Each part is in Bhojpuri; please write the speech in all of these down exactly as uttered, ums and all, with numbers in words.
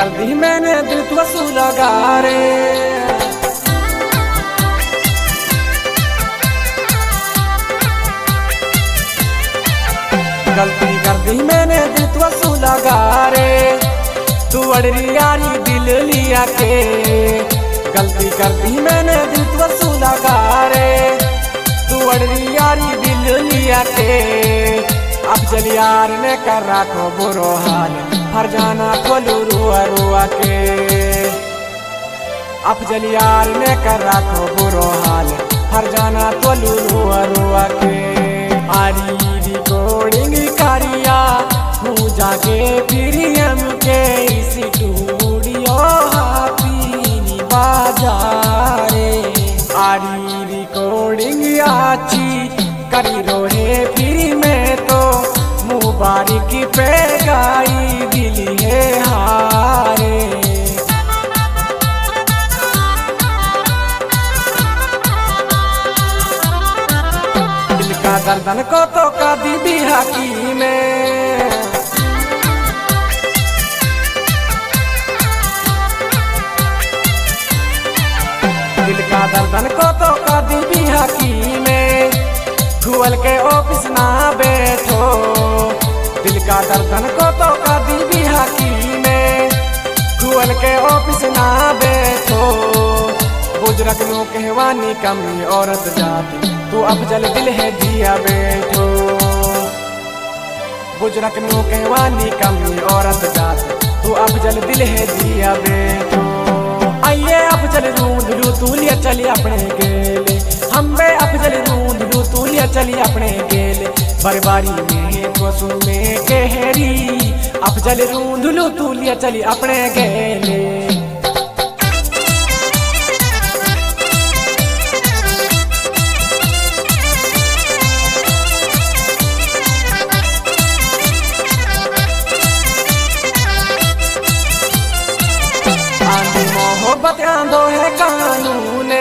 दी मैंने दिल तो लगा रे, गलती कर दी मैंने दिल तो लगा रे, तू अड़री यारी दिल लिया के। गलती कर दी मैंने दिल तो लगा रे, तू अड़री यारी दिल लिया के। अब चल यार ने कर रखो बुरो हाल, हर जाना खोलू रुआ रुआ के। अब चल यार ने कर रखो बुरो हाल, हर जाना खोलू रुआ रुआ के। आरी रिकॉर्डिंग कारिया हूँ जाके प्रियम के स्टूडियो हापी बाजारे। आरी रिकॉर्डिंग अच्छी करी रोहे फिर में तो मुबारक पे गाई दिली है हारे। दिल का दर्दन को तो का दी भी हकी में, दिल का दर्दन को तो का दी भी हकी में। खुल के ऑफिस ना बैठो, दिल का दर्दन को तो का दी भी हकी में। खुल के ऑफिस ना बैठो, बुजुर्ग नो कहवानी कमी औरत जाती, तू अफजल दिल है दिया बैठो। बुजुर्ग नो कहवानी कमी औरत जाती, तू अफजल दिल है दिया बैठो। आइए अफजल रूंद लू तू लिया चली अपने गेले, हम बे अफजल रूंद लू तू लिया चली अपने गेले। बरबारी में कोसू में कहरी, अफजल रूंद लू तू लिया चली अपने गेले। आंधी मोहब्बत आंधो है कानून,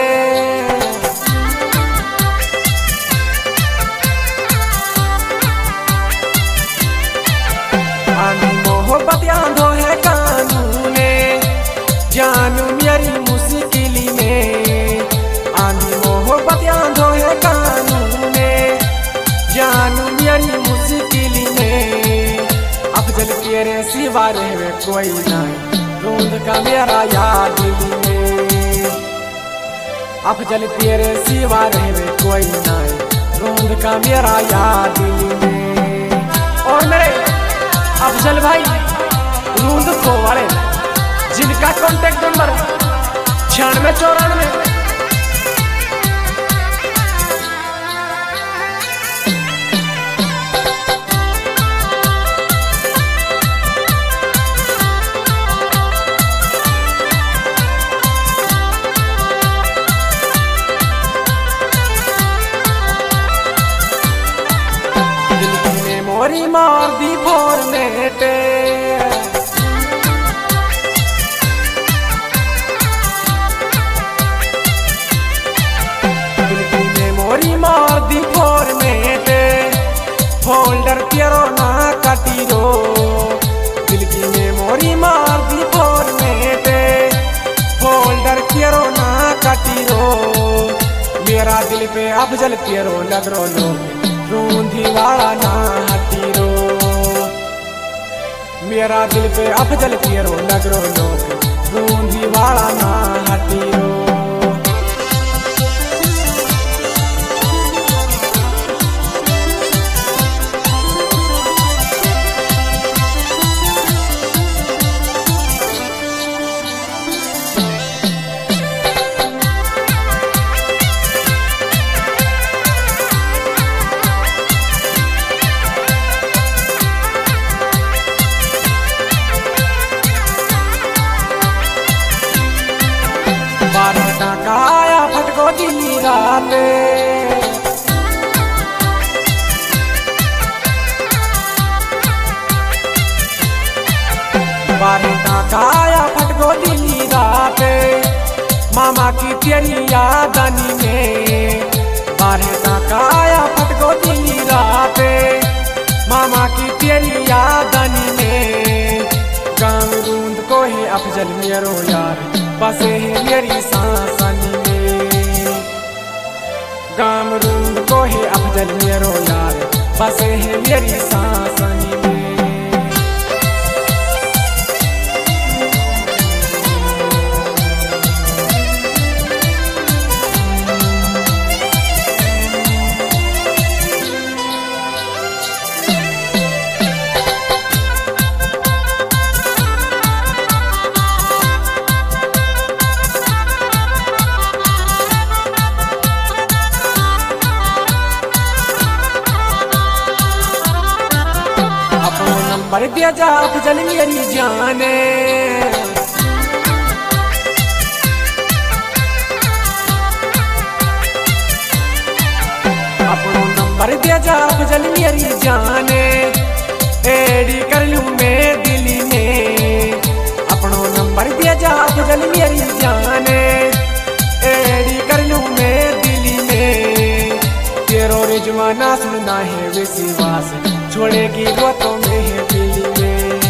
आंधी मोहब्बत आंधो है कानून। जानू मेरी मुश्किल में, आंधी मोहब्बत आंधो है कानून। जानू मेरी मुश्किल में, अफजल तेरे सिवा रहे कोई नहीं, रूंद का मेरा याद में। अफजल तेरे सिवा रहे कोई नहीं, रूंद का मेरा याद में। और मेरे अफजल भाई रूंद को वाले जिनका कॉन्टेक्ट नंबर छियानवे चौरानवे मोरी मार दी फॉर्मेट, दिल की मेमोरी मार दी फॉर्मेट। फोल्डर तेरो ना काटी रो, दिल की मेमोरी मार दी फॉर्मेट। फोल्डर तेरो ना काटी रो, मेरा दिल पे अफजल तेरो लग रो लोग, रूंधी वाला ना हटी रो। मेरा दिल पे अफजल तेरो लग रो लोग, रूंधी वाला ना हटी रो। काया फटको दिल्ली रात, बारिता काया फटको दिल्ली रात। मामा की तेरी यादानी में, बारिता काया फटको दिल्ली रात। मामा की तेरी यादानी में, गाँव रूंद को है अफजल मेरो यार बसे है मेरी सांसनी में। गाँव रूंद को है अफजल मेरो यार बसे है मेरी सांसनी में। नंबर दिया जा अफजल मेरी जाने, अपनो नंबर दिया जा अफजल मेरी जाने, एडी कर लूं मैं दिल्ली में। अपनो नंबर दिया जा अफजल मेरी जाने, एडी कर लूं मैं दिल्ली में। तेरो रिजवाना सुनना है विश्वास छोड़ेगी रोतों में है दिल्ली में।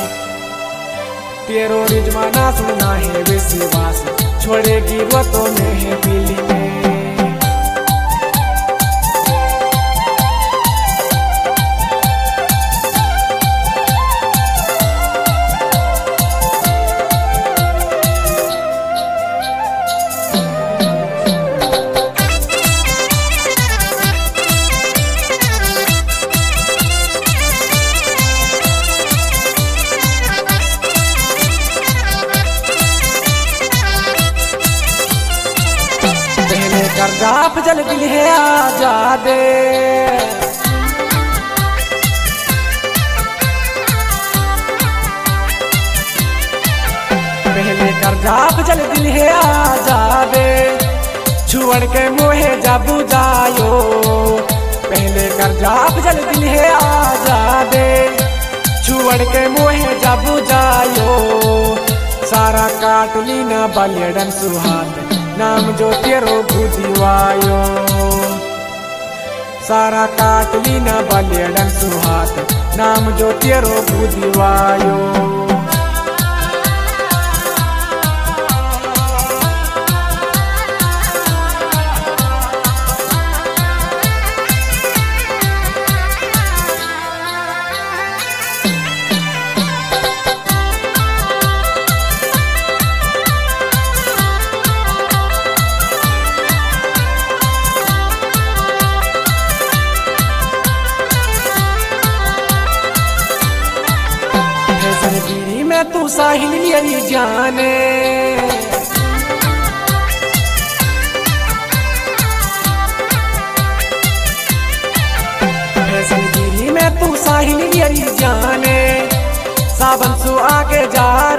तेरो रिजवाना सुनना है विश्वास छोड़ेगी रोतों में है दिल्ली में। कर्जा अफजल दिल है आजादे, पहले कर्जा अफजल दिल है आजादे, छुअड़ के मोहे जाबू जायो। पहले कर्जा अफजल दिल है आजादे, छुअड़ के मोहे जाबू जायो। सारा काट ली ना बलियडन सुहात नाम जो तेरो बुधिवायो। सारा काट ली ना बलियडन सुहात नाम जो तेरो बुधिवायो। मैं तू साहिल मेरी जाने, फैशन गिरी में तू साहिल मेरी जाने। सावन सु आगे जा